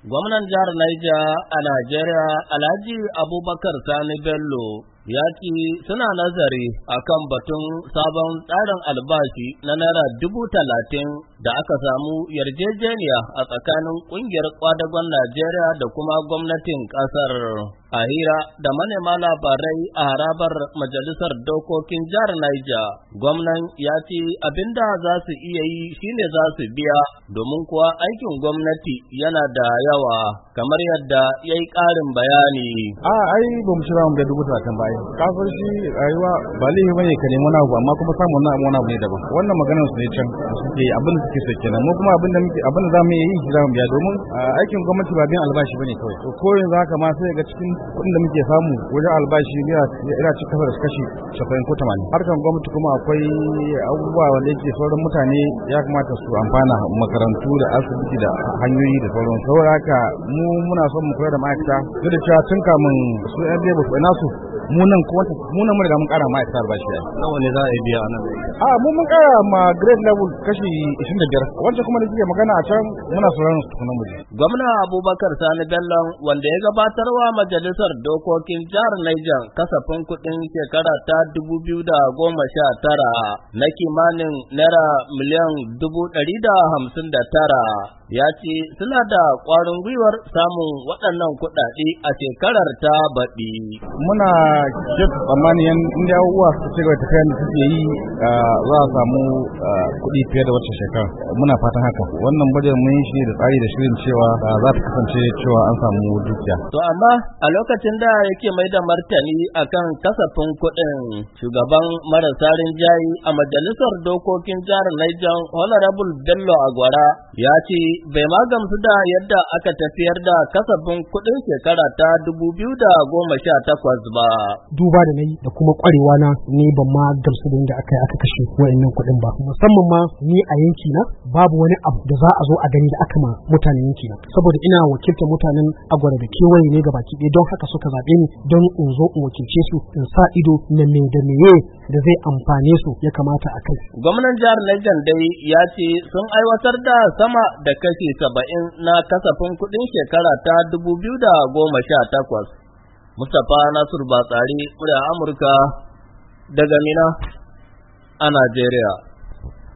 Gwamnan jihar Niger a Najeriya Alhaji Abubakar Sani Bello ya ce suna nazari akan batun sabon tsarin albashi na Naira 30,000 da aka samu yarjejeniya a tsakanin ƙungiyar kwadagon Najeriya da kuma gwamnatin ƙasar. A hira da manema labarai a harabar Majalisar Dokokin Jihar Niger, gwamnan ya ce abinda za su iya yi shine za su biya, domin kuwa aikin gwamnati yana da yawa, kamar yadda ya yi ƙarin bayani. Ai ba mu shirya mu da 30,000 ba. Kafin shi rayuwa ba laifi bane ka nemi wani abu, amma kuma samun wani abu ne daban. Wannan maganar su ne can suke abin da suke so kenan. Mu kuma abin da za mu yi shi za mu biya, domin aikin gwamnati ba biyan albashi bane kawai. To ko yanzu haka ma sai ga cikin kuɗin da muke samu wajen albashi yana ci kasa da kashi 70 ko 80. Harkan gwamnati kuma akwai abubuwa wanda yake sauran mutane ya kamata su amfana, makarantu da asibiti da hanyoyi da sauran. Saboda haka mu muna son mu koyar da ma'aikata, duk da cewa tun kamun su yan lebo su nasu mu nan mun riga mun kara ma'aikata albashi. Nawa ne za a biya a nan? Mu mun kara ma grade level kashi 25, wancan kuma da kike magana a can muna sauraron su tukunan mu. Gwamna Abubakar Sani Bello, wanda ya gabatarwa majalisar dokokin jihar Niger kasafin kuɗin shekara ta 2019 na kimanin naira miliyan 159, ya ce suna da ƙwarin gwiwar samun waɗannan kuɗaɗe a shekarar ta baɗi. Muna jefa tsammaniyan inda uwa su ci gaba tafiya da suke yi za a samu kuɗi fiye da wacce shekara. Muna fatan haka. Wannan bajet mun yi shi da tsari da shirin cewa za ta kasance cewa an samu dukiya. To amma a lokacin da yake mai da martani akan kasafin kuɗin, shugaban marasa rinjaye a majalisar dokokin jihar Niger Honorable Bello Agwara ya ce bai ma gamsu da yadda aka tafiyar da kasafin kuɗin shekara ta 2018 ba. Duba da nayi da kuma kwarewa na ni ban ma gamsu da inda aka kashe wa'annan kuɗin ba. Musamman ma ni a yanki na babu wani abu da za a zo a gani da aka ma mutanen yanki na. Saboda ina wakiltar mutanen Agwara da kewaye ne gabaki ɗaya, don haka suka zaɓe ni don in zo in wakilce su, in sa ido na me da meye da zai amfane su ya kamata a kai. Gwamnan jihar Niger dai ya ce sun aiwatar da sama da kashi 70 na kasafin kuɗin shekara ta 2018. Mustapha Nasiru Batsari, murya Amurka daga Mina a Najeriya.